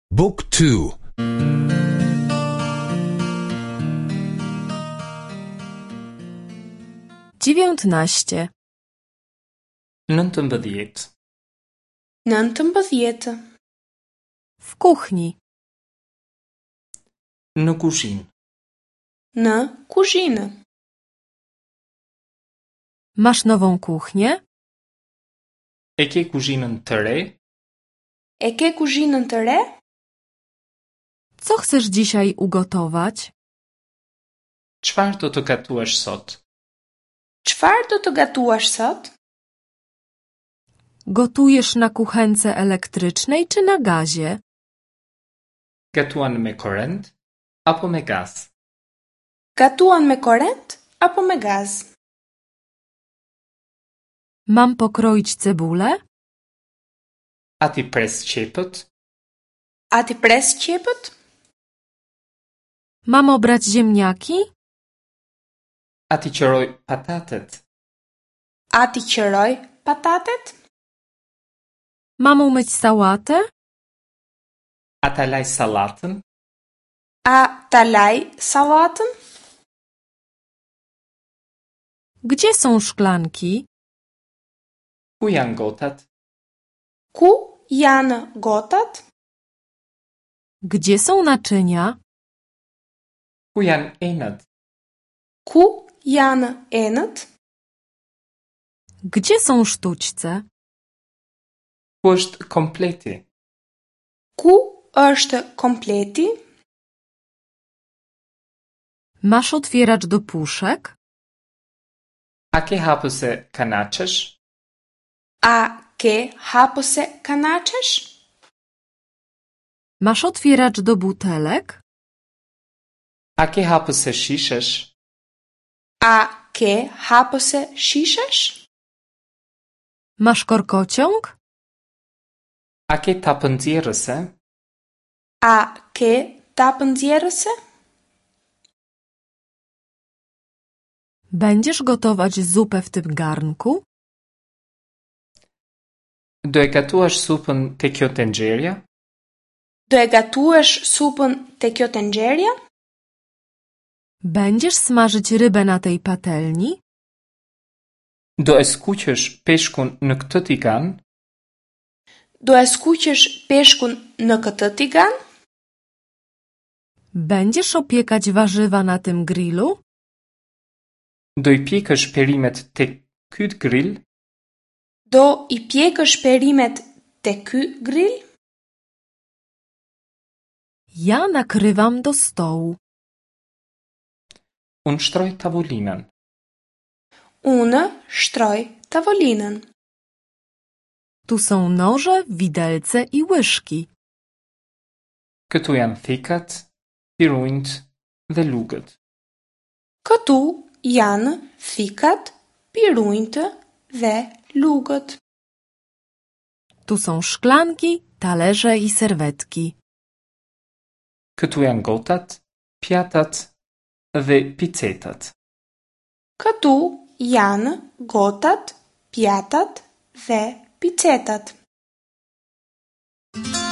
Book 2. 19. 19. 19. W kuchni. Në kuzhinë. Në kuzhinë. Masz nową kuchnię? E ke kuzhinën të re? E ke kuzhinën të re? Co chcesz dzisiaj ugotować? Çfarë do të gatuash sot? Çfarë do të gatuash sot? Gotujesz na kuchence elektrycznej czy na gazie? Gatuan me korrent apo me gaz? Gatuan me korrent apo me gaz? Mam pokroić cebulę? A ti pres qepët? A ti pres qepët? Mam obrać ziemniaki? A ti qëroj patatet? A ti qëroj patatet? Mam umyć sałatę? A ta laj sallatën? A ta laj sallatën? Gdzie są szklanki? Ku janë gotat? Ku janë gotat? Gdzie są naczynia? Ku janë enët? Ku janë enët? Gdzie są sztućce? Ku është kompleti? Ku është kompleti? Masz otwieracz do puszek? A ke hapëse kanaçesh? A ke hapëse kanaçesh? Masz otwieracz do butelek? A ke hapëse shishesh? A ke hapëse shishesh? Masz korkociąg? A ke tapënxjerrëse? A ke tapënxjerrëse? Będziesz gotować zupę w tym garnku? Do e gatuash supën te kjo tenxherja? Do e gatuash supën te kjo tenxherja? Będziesz smażyć rybę na tej patelni? Do e skuqësh peshkun në këtë tigan? Do e skuqësh peshkun në këtë tigan? Będziesz opiekać warzywa na tym grillu? Do i pjekësh perimet te ky grill? Do i pjekësh perimet te ky grill? Ja nakrywam do stołu. Unë shtroj tavolinën. Unë shtroj tavolinën. Tu są noże, widelce i łyżki. Këtu janë thikat, pirujt dhe lugët. Këtu janë thikat, pirujt dhe lugët. Tu są szklanki, talerze i serwetki. Këtu janë gotat, pjatat dhe picetat. Këtu janë gotat, pjatat dhe picetat.